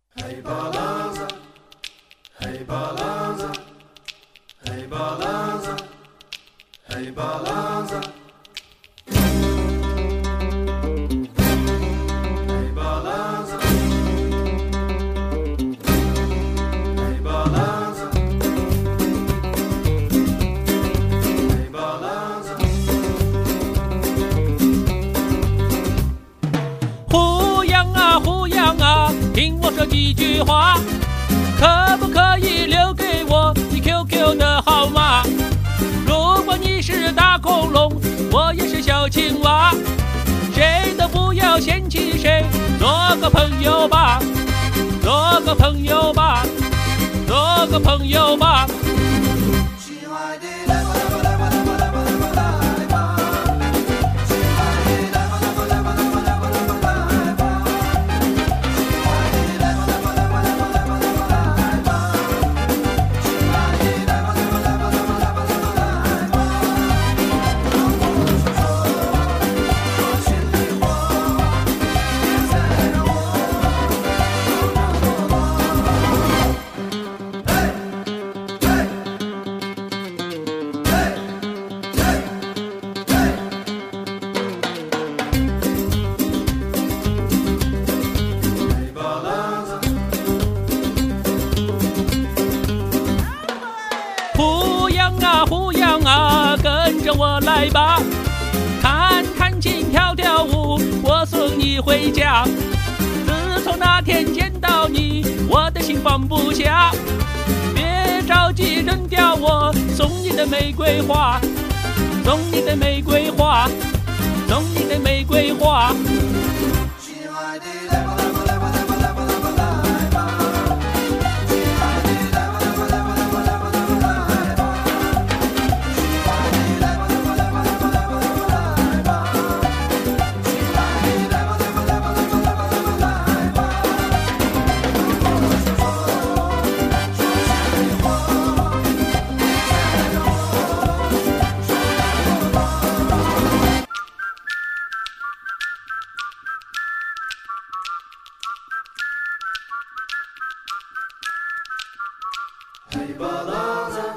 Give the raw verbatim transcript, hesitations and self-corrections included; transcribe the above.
Hey balanza, hey balanza, hey balanza, hey balanza. Hey balanza, hey balanza, hey balanza. 胡杨啊胡杨啊，听我说几句话，可不可以留给我你 Q Q 的号码？如果你是大恐龙，我也是小青蛙，谁都不要嫌弃谁，做个朋友吧，做个朋友吧，做个朋友吧。 亲爱的，来吧来吧来吧来吧来吧来吧来吧，亲爱的，来吧来吧来吧来吧来吧来吧来吧，亲爱的，来吧来吧来吧来吧来吧来吧来吧，亲爱的，来吧来吧来吧来吧来吧来吧来吧，让我们说说心里话，别再让我受那么多。嘿，嘿，嘿，嘿，嘿。Hey balanza, 胡杨啊胡杨啊，跟着我来吧，弹弹琴跳跳舞，我送你回家。自从那天见到你，我的心放不下。别着急扔掉我送你的玫瑰花，送你的玫瑰花，送你的玫瑰花。 亲爱的，来吧来吧来吧来吧来吧来吧来吧，亲爱的，来吧来吧来吧来吧来吧来吧来吧，亲爱的，来吧来吧来吧来吧来吧来吧来吧，亲爱的，来吧来吧来吧来吧来吧来吧来吧，让我说说说心里话，别再让我受那么多。Hey balanza,